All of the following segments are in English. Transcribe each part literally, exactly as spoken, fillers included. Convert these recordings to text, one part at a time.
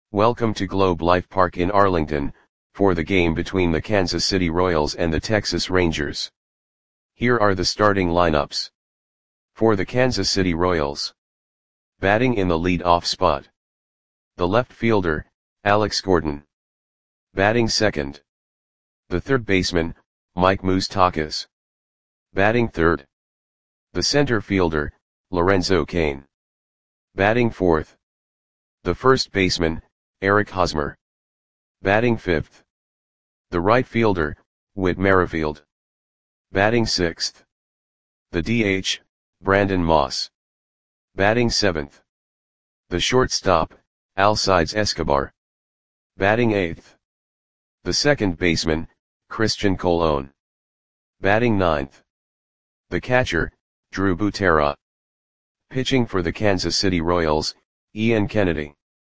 Welcome to Globe Life Park in Arlington, for the game between the Kansas City Royals and the Texas Rangers. Here are the starting lineups. For the Kansas City Royals. Batting in the lead-off spot. The left fielder, Alex Gordon. Batting second. The third baseman, Mike Moustakas. Batting third. The center fielder, Lorenzo Cain. Batting fourth. The first baseman, Eric Hosmer. Batting fifth. The right fielder, Whit Merrifield. Batting sixth. The D H, Brandon Moss. Batting seventh. The shortstop, Alcides Escobar. Batting eighth. The second baseman, Christian Colon. Batting ninth. The catcher, Drew Butera. Pitching for the Kansas City Royals, Ian Kennedy.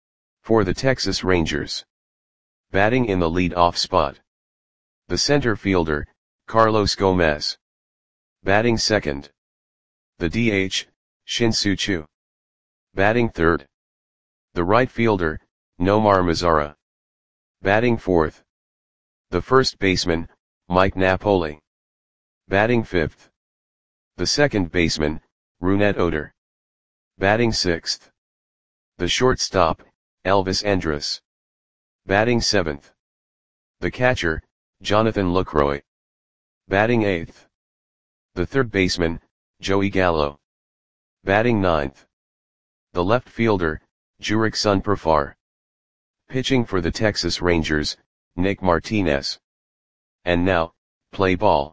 For the Texas Rangers. Batting in the lead-off spot. The center fielder, Carlos Gomez. Batting second. The D H, Shin-Soo Choo. Batting third. The right fielder, Nomar Mazara. Batting fourth. The first baseman, Mike Napoli. Batting fifth. The second baseman, Rougned Odor. Batting sixth. The shortstop, Elvis Andrus. Batting seventh. The catcher, Jonathan Lucroy. Batting eighth. The third baseman, Joey Gallo. Batting ninth. The left fielder, Jurickson Profar. Pitching for the Texas Rangers, Nick Martinez. And now, play ball.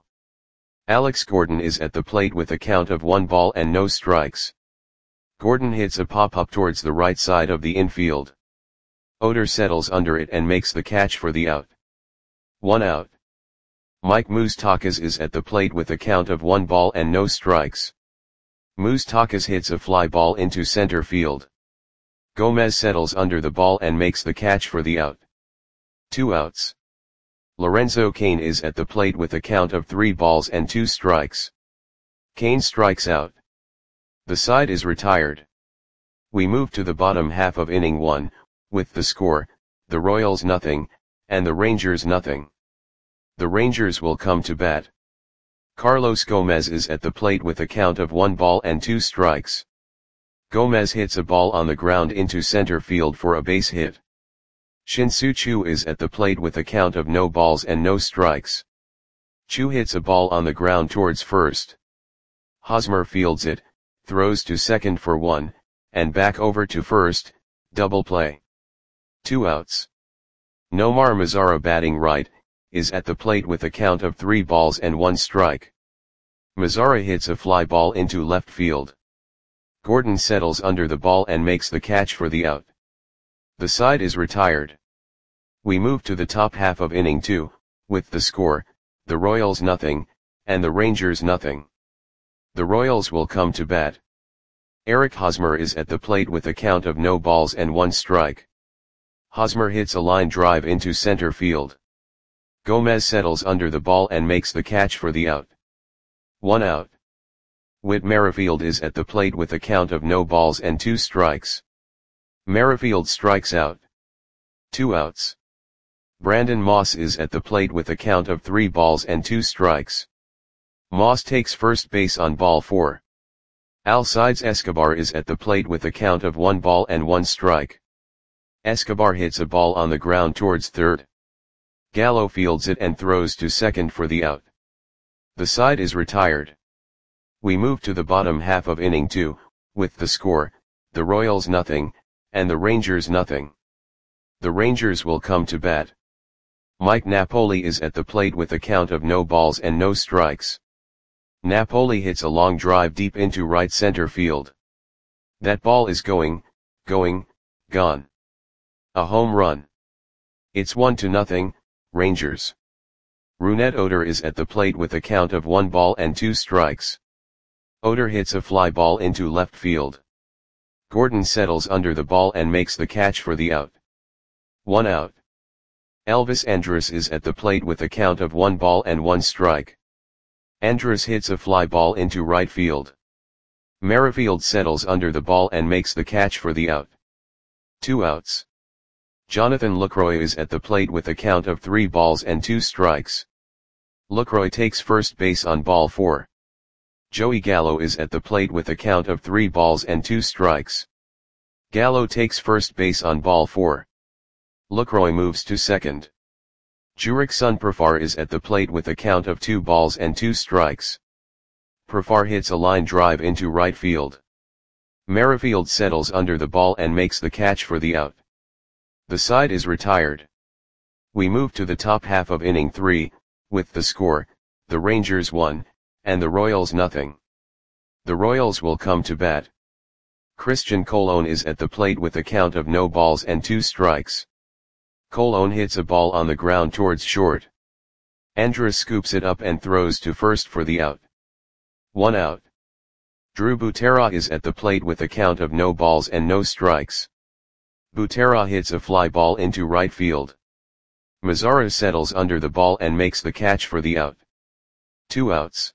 Alex Gordon is at the plate with a count of one ball and no strikes. Gordon hits a pop-up towards the right side of the infield. Odor settles under it and makes the catch for the out. One out. Mike Moustakas is at the plate with a count of one ball and no strikes. Moustakas hits a fly ball into center field. Gomez settles under the ball and makes the catch for the out. Two outs. Lorenzo Cain is at the plate with a count of three balls and two strikes. Cain strikes out. The side is retired. We move to the bottom half of inning one, with the score, the Royals nothing, and the Rangers nothing. The Rangers will come to bat. Carlos Gomez is at the plate with a count of one ball and two strikes. Gomez hits a ball on the ground into center field for a base hit. Shin-Soo Choo is at the plate with a count of no balls and no strikes. Choo hits a ball on the ground towards first. Hosmer fields it, throws to second for one, and back over to first, double play. Two outs. Nomar Mazara batting right, is at the plate with a count of three balls and one strike. Mazara hits a fly ball into left field. Gordon settles under the ball and makes the catch for the out. The side is retired. We move to the top half of inning two, with the score, the Royals nothing, and the Rangers nothing. The Royals will come to bat. Eric Hosmer is at the plate with a count of no balls and one strike. Hosmer hits a line drive into center field. Gomez settles under the ball and makes the catch for the out. One out. Whit Merrifield is at the plate with a count of no balls and two strikes. Merrifield strikes out. Two outs. Brandon Moss is at the plate with a count of three balls and two strikes. Moss takes first base on ball four. Alcides Escobar is at the plate with a count of one ball and one strike. Escobar hits a ball on the ground towards third. Gallo fields it and throws to second for the out. The side is retired. We move to the bottom half of inning two, with the score, the Royals nothing, and the Rangers nothing. The Rangers will come to bat. Mike Napoli is at the plate with a count of no balls and no strikes. Napoli hits a long drive deep into right center field. That ball is going, going, gone. A home run. It's one to nothing, Rangers. Rougned Odor is at the plate with a count of one ball and two strikes. Odor hits a fly ball into left field. Gordon settles under the ball and makes the catch for the out. One out. Elvis Andrus is at the plate with a count of one ball and one strike. Andrus hits a fly ball into right field. Merrifield settles under the ball and makes the catch for the out. Two outs. Jonathan Lucroy is at the plate with a count of three balls and two strikes. Lucroy takes first base on ball four. Joey Gallo is at the plate with a count of three balls and two strikes. Gallo takes first base on ball four. Lucroy moves to second. Jurickson Profar is at the plate with a count of two balls and two strikes. Profar hits a line drive into right field. Merrifield settles under the ball and makes the catch for the out. The side is retired. We move to the top half of inning three, with the score, the Rangers one, and the Royals nothing. The Royals will come to bat. Christian Colon is at the plate with a count of no balls and two strikes. Colon hits a ball on the ground towards short. Andrus scoops it up and throws to first for the out. One out. Drew Butera is at the plate with a count of no balls and no strikes. Butera hits a fly ball into right field. Mazara settles under the ball and makes the catch for the out. Two outs.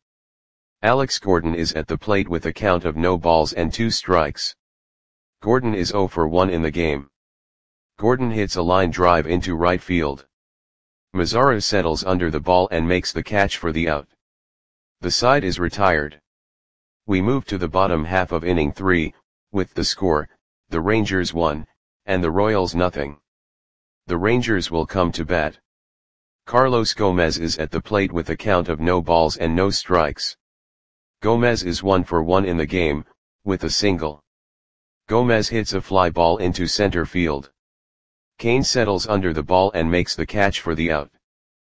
Alex Gordon is at the plate with a count of no balls and two strikes. Gordon is zero for one in the game. Gordon hits a line drive into right field. Mazara settles under the ball and makes the catch for the out. The side is retired. We move to the bottom half of inning three, with the score, the Rangers one, and the Royals nothing. The Rangers will come to bat. Carlos Gomez is at the plate with a count of no balls and no strikes. Gomez is one for one in the game, with a single. Gomez hits a fly ball into center field. Kane settles under the ball and makes the catch for the out.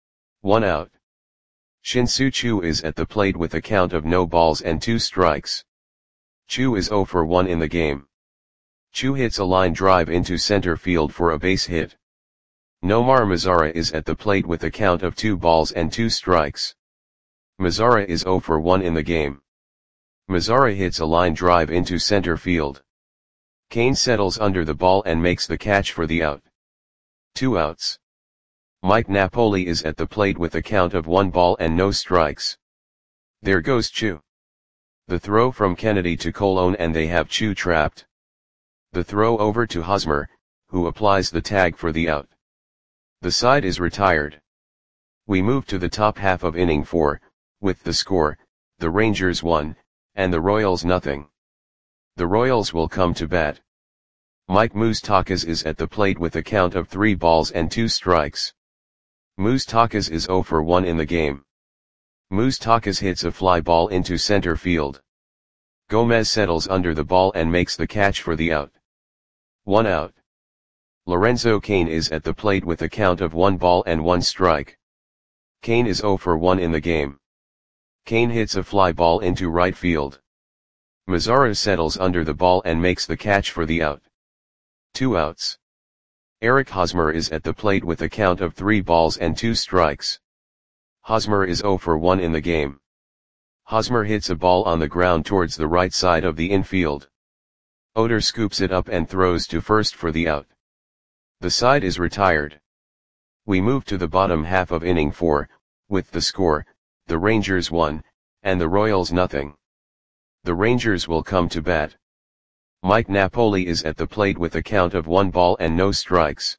One out. Shin-Soo Choo is at the plate with a count of no balls and two strikes. Choo is zero for one in the game. Choo hits a line drive into center field for a base hit. Nomar Mazara is at the plate with a count of two balls and two strikes. Mazara is zero for one in the game. Mazara hits a line drive into center field. Kane settles under the ball and makes the catch for the out. Two outs. Mike Napoli is at the plate with a count of one ball and no strikes. There goes Choo. The throw from Kennedy to Colon and they have Choo trapped. The throw over to Hosmer, who applies the tag for the out. The side is retired. We move to the top half of inning four, with the score, the Rangers one, and the Royals nothing. The Royals will come to bat. Mike Moustakas is at the plate with a count of three balls and two strikes. Moustakas is zero for one in the game. Moustakas hits a fly ball into center field. Gomez settles under the ball and makes the catch for the out. One out. Lorenzo Cain is at the plate with a count of one ball and one strike. Cain is zero for one in the game. Cain hits a fly ball into right field. Mazara settles under the ball and makes the catch for the out. Two outs. Eric Hosmer is at the plate with a count of three balls and two strikes. Hosmer is zero for one in the game. Hosmer hits a ball on the ground towards the right side of the infield. Oder scoops it up and throws to first for the out. The side is retired. We move to the bottom half of inning four, with the score, the Rangers one, and the Royals nothing. The Rangers will come to bat. Mike Napoli is at the plate with a count of one ball and no strikes.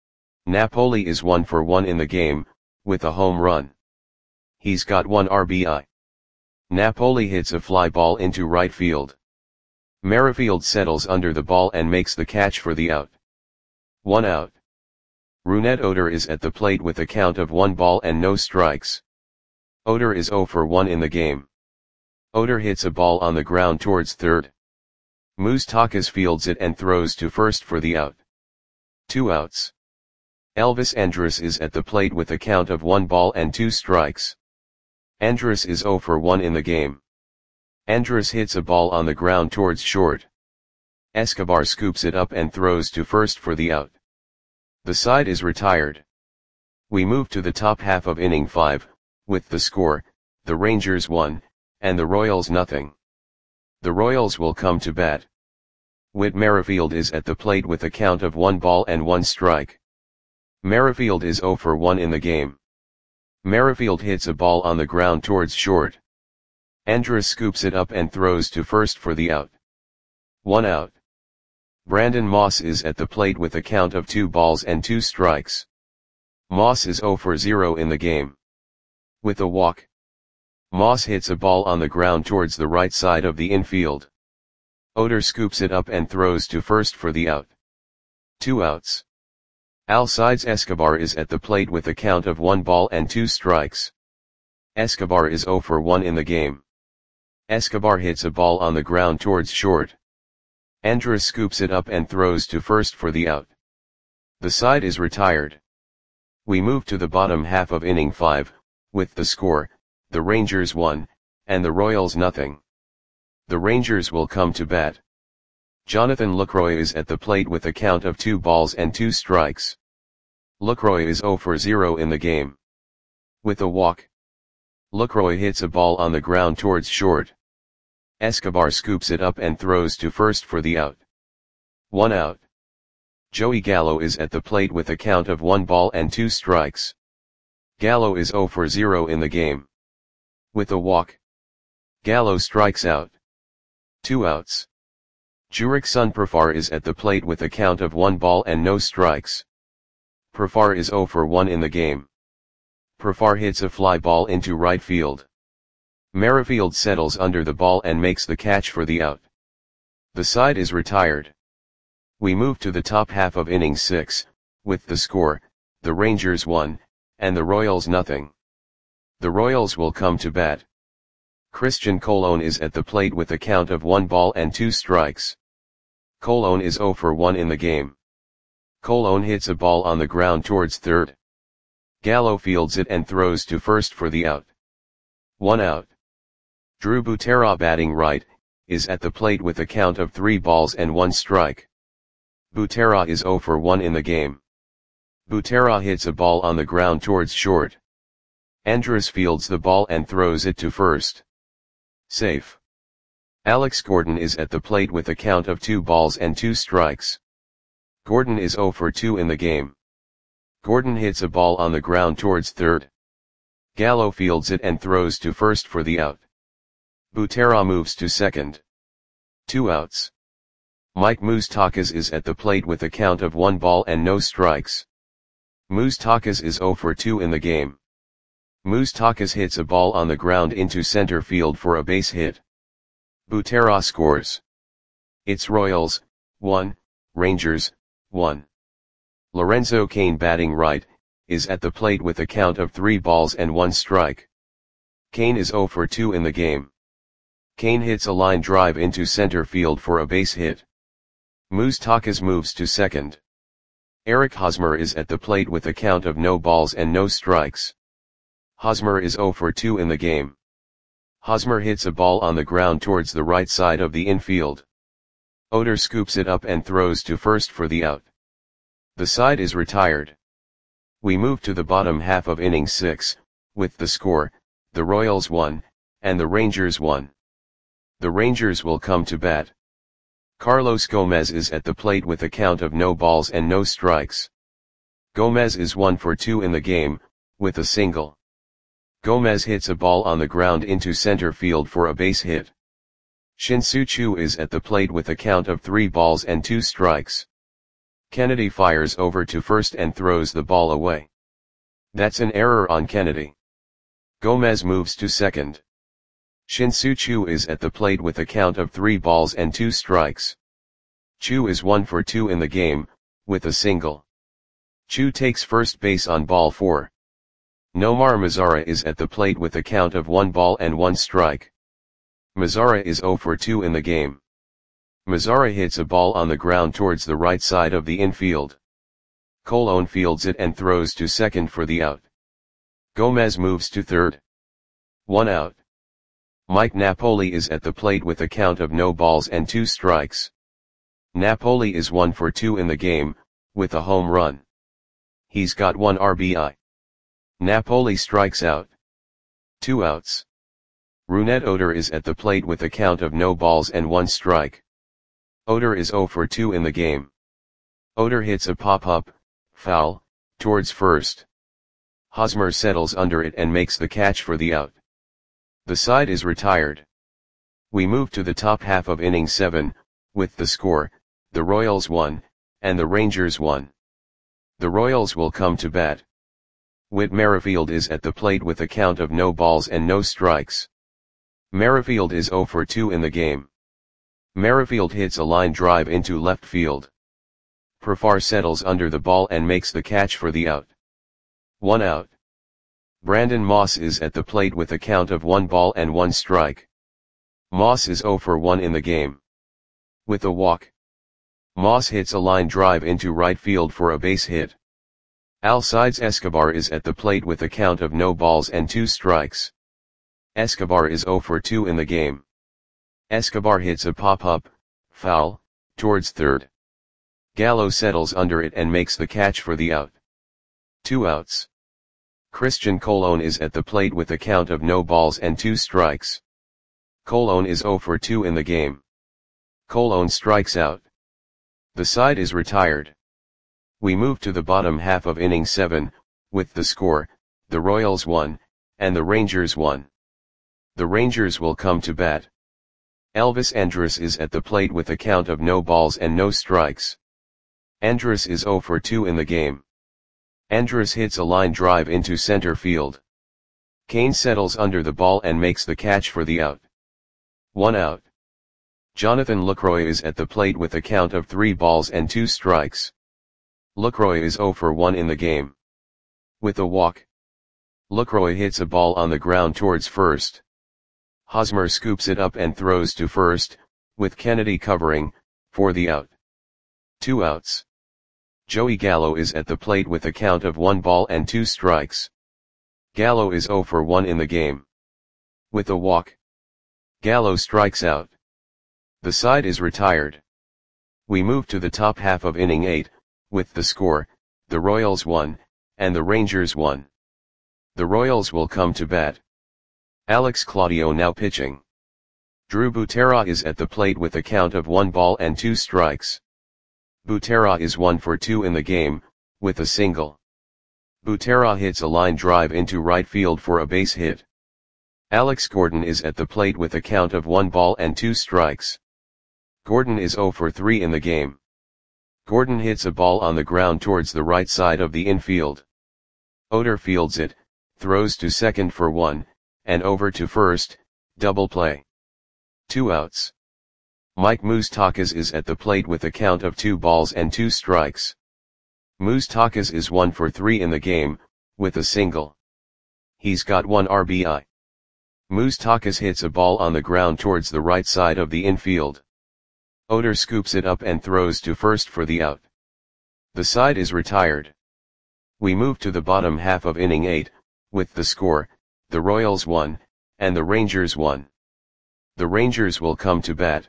Napoli is one for one in the game, with a home run. He's got one R B I. Napoli hits a fly ball into right field. Merrifield settles under the ball and makes the catch for the out. One out. Rougned Odor is at the plate with a count of one ball and no strikes. Odor is zero for one in the game. Odor hits a ball on the ground towards third. Moustakas fields it and throws to first for the out. Two outs. Elvis Andrus is at the plate with a count of one ball and two strikes. Andrus is zero for one in the game. Andrus hits a ball on the ground towards short. Escobar scoops it up and throws to first for the out. The side is retired. We move to the top half of inning five, with the score, the Rangers one, and the Royals nothing. The Royals will come to bat. Whit Merrifield is at the plate with a count of one ball and one strike. Merrifield is zero for one in the game. Merrifield hits a ball on the ground towards short. Andrus scoops it up and throws to first for the out. One out. Brandon Moss is at the plate with a count of two balls and two strikes. Moss is zero for zero in the game. With a walk, Moss hits a ball on the ground towards the right side of the infield. Oder scoops it up and throws to first for the out. Two outs. Alcides Escobar is at the plate with a count of one ball and two strikes. Escobar is zero for one in the game. Escobar hits a ball on the ground towards short. Andrus scoops it up and throws to first for the out. The side is retired. We move to the bottom half of inning five, with the score, the Rangers one, and the Royals nothing. The Rangers will come to bat. Jonathan Lucroy is at the plate with a count of two balls and two strikes. Lucroy is zero for zero in the game. With a walk, Lucroy hits a ball on the ground towards short. Escobar scoops it up and throws to first for the out. One out. Joey Gallo is at the plate with a count of one ball and two strikes. Gallo is zero for zero in the game. With a walk, Gallo strikes out. Two outs. Jurickson Profar is at the plate with a count of one ball and no strikes. Profar is zero for one in the game. Profar hits a fly ball into right field. Merrifield settles under the ball and makes the catch for the out. The side is retired. We move to the top half of inning six, with the score, the Rangers one, and the Royals nothing. The Royals will come to bat. Christian Colon is at the plate with a count of one ball and two strikes. Colon is zero for one in the game. Colon hits a ball on the ground towards third. Gallo fields it and throws to first for the out. One out. Drew Butera, batting right, is at the plate with a count of three balls and one strike. Butera is zero for one in the game. Butera hits a ball on the ground towards short. Andrus fields the ball and throws it to first. Safe. Alex Gordon is at the plate with a count of two balls and two strikes. Gordon is zero for two in the game. Gordon hits a ball on the ground towards third. Gallo fields it and throws to first for the out. Butera moves to second. Two outs. Mike Moustakas is at the plate with a count of one ball and no strikes. Moustakas is zero for two in the game. Moustakas hits a ball on the ground into center field for a base hit. Butera scores. It's Royals, one, Rangers, one. Lorenzo Cain, batting right, is at the plate with a count of three balls and one strike. Cain is zero for two in the game. Cain hits a line drive into center field for a base hit. Moustakas moves to second. Eric Hosmer is at the plate with a count of no balls and no strikes. Hosmer is zero for two in the game. Hosmer hits a ball on the ground towards the right side of the infield. Oder scoops it up and throws to first for the out. The side is retired. We move to the bottom half of inning six, with the score, the Royals one, and the Rangers one. The Rangers will come to bat. Carlos Gomez is at the plate with a count of no balls and no strikes. Gomez is one for two in the game, with a single. Gomez hits a ball on the ground into center field for a base hit. Shin-Soo Choo is at the plate with a count of three balls and two strikes. Kennedy fires over to first and throws the ball away. That's an error on Kennedy. Gomez moves to second. Shin-Soo Choo is at the plate with a count of three balls and two strikes. Choo is one for two in the game, with a single. Choo takes first base on ball four. Nomar Mazara is at the plate with a count of one ball and one strike. Mazara is zero for two in the game. Mazara hits a ball on the ground towards the right side of the infield. Colon fields it and throws to second for the out. Gomez moves to third. One out. Mike Napoli is at the plate with a count of no balls and two strikes. Napoli is one for two in the game, with a home run. He's got one R B I. Napoli strikes out. Two outs. Rougned Oder is at the plate with a count of no balls and one strike. Oder is zero for two in the game. Oder hits a pop-up, foul, towards first. Hosmer settles under it and makes the catch for the out. The side is retired. We move to the top half of inning seven, with the score, the Royals one, and the Rangers one. The Royals will come to bat. Whit Merrifield is at the plate with a count of no balls and no strikes. Merrifield is oh for two in the game. Merrifield hits a line drive into left field. Profar settles under the ball and makes the catch for the out. One out. Brandon Moss is at the plate with a count of one ball and one strike. Moss is oh for one in the game. With a walk, Moss hits a line drive into right field for a base hit. Alcides Escobar is at the plate with a count of no balls and two strikes. Escobar is oh for two in the game. Escobar hits a pop-up, foul, towards third. Gallo settles under it and makes the catch for the out. Two outs. Christian Colon is at the plate with a count of no balls and two strikes. Colon is oh for two in the game. Colon strikes out. The side is retired. We move to the bottom half of inning seven, with the score, the Royals one, and the Rangers one. The Rangers will come to bat. Elvis Andrus is at the plate with a count of no balls and no strikes. Andrus is oh for two in the game. Andrus hits a line drive into center field. Kane settles under the ball and makes the catch for the out. One out. Jonathan Lucroy is at the plate with a count of three balls and two strikes. Lucroy is oh for one in the game. With a walk, Lucroy hits a ball on the ground towards first. Hosmer scoops it up and throws to first, with Kennedy covering, for the out. Two outs. Joey Gallo is at the plate with a count of one ball and two strikes. Gallo is oh for one in the game. With a walk, Gallo strikes out. The side is retired. We move to the top half of inning eight, with the score, the Royals one, and the Rangers one. The Royals will come to bat. Alex Claudio now pitching. Drew Butera is at the plate with a count of one ball and two strikes. Butera is one for two in the game, with a single. Butera hits a line drive into right field for a base hit. Alex Gordon is at the plate with a count of one ball and two strikes. Gordon is oh for three in the game. Gordon hits a ball on the ground towards the right side of the infield. Oder fields it, throws to second for one, and over to first, double play. Two outs. Mike Moustakas is at the plate with a count of two balls and two strikes. Moustakas is one for three in the game, with a single. He's got one R B I. Moustakas hits a ball on the ground towards the right side of the infield. Oder scoops it up and throws to first for the out. The side is retired. We move to the bottom half of inning eight, with the score, the Royals one, and the Rangers one. The Rangers will come to bat.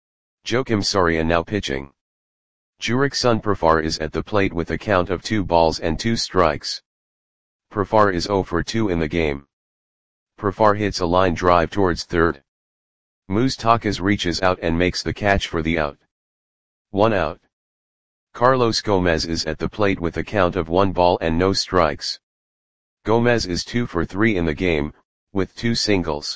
Joakim Soria now pitching. Jurickson Profar is at the plate with a count of two balls and two strikes. Profar is oh for two in the game. Profar hits a line drive towards third. Moustakas reaches out and makes the catch for the out. One out. Carlos Gomez is at the plate with a count of one ball and no strikes. Gomez is two for three in the game, with two singles.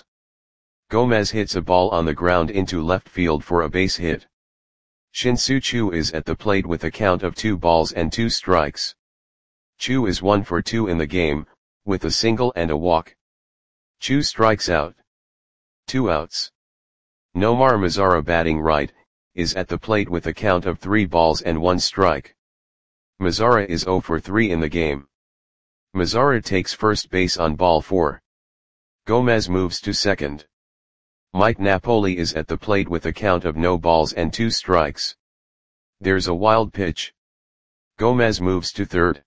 Gomez hits a ball on the ground into left field for a base hit. Shin-Soo Choo is at the plate with a count of two balls and two strikes. Choo is one for two in the game, with a single and a walk. Choo strikes out. Two outs. Nomar Mazara batting right, is at the plate with a count of three balls and one strike. Mazara is oh for three in the game. Mazara takes first base on ball four. Gomez moves to second. Mike Napoli is at the plate with a count of no balls and two strikes. There's a wild pitch. Gomez moves to third.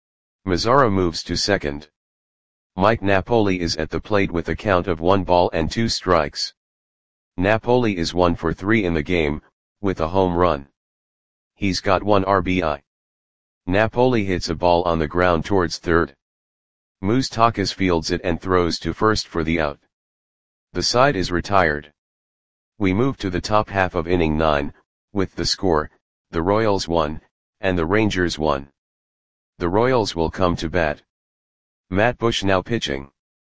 Mazara moves to second. Mike Napoli is at the plate with a count of one ball and two strikes. Napoli is one for three in the game, with a home run. He's got one R B I. Napoli hits a ball on the ground towards third. Moustakas fields it and throws to first for the out. The side is retired. We move to the top half of inning nine, with the score, the Royals one, and the Rangers one. The Royals will come to bat. Matt Bush now pitching.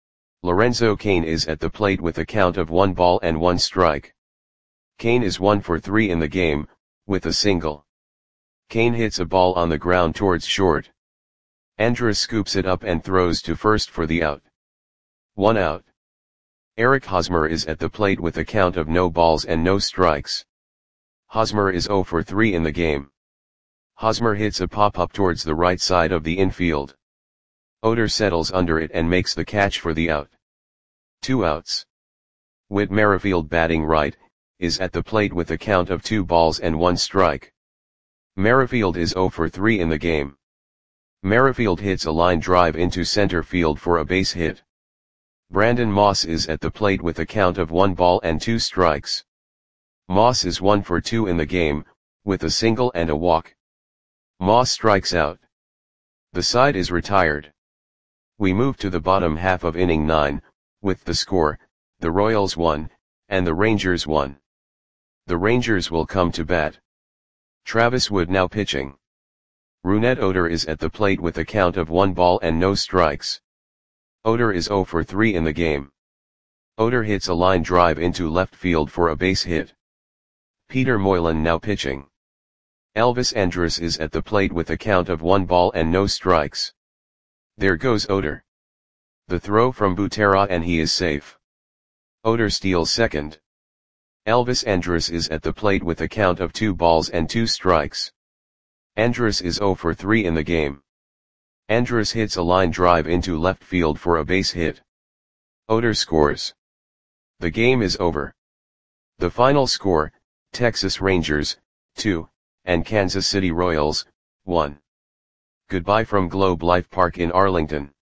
Lorenzo Cain is at the plate with a count of one ball and one strike. Cain is one for three in the game, with a single. Kane hits a ball on the ground towards short. Andrus scoops it up and throws to first for the out. One out. Eric Hosmer is at the plate with a count of no balls and no strikes. Hosmer is zero for three in the game. Hosmer hits a pop-up towards the right side of the infield. Oder settles under it and makes the catch for the out. Two outs. Whit Merrifield, batting right, is at the plate with a count of two balls and one strike. Merrifield is zero for three in the game. Merrifield hits a line drive into center field for a base hit. Brandon Moss is at the plate with a count of one ball and two strikes. Moss is one for two in the game, with a single and a walk. Moss strikes out. The side is retired. We move to the bottom half of inning nine, with the score, the Royals one, and the Rangers one. The Rangers will come to bat. Travis Wood now pitching. Rougned Odor is at the plate with a count of one ball and no strikes. Odor is zero for three in the game. Odor hits a line drive into left field for a base hit. Peter Moylan now pitching. Elvis Andrus is at the plate with a count of one ball and no strikes. There goes Odor. The throw from Butera and he is safe. Odor steals second. Elvis Andrus is at the plate with a count of two balls and two strikes. Andrus is zero for three in the game. Andrus hits a line drive into left field for a base hit. Odor scores. The game is over. The final score, Texas Rangers, two, and Kansas City Royals, one. Goodbye from Globe Life Park in Arlington.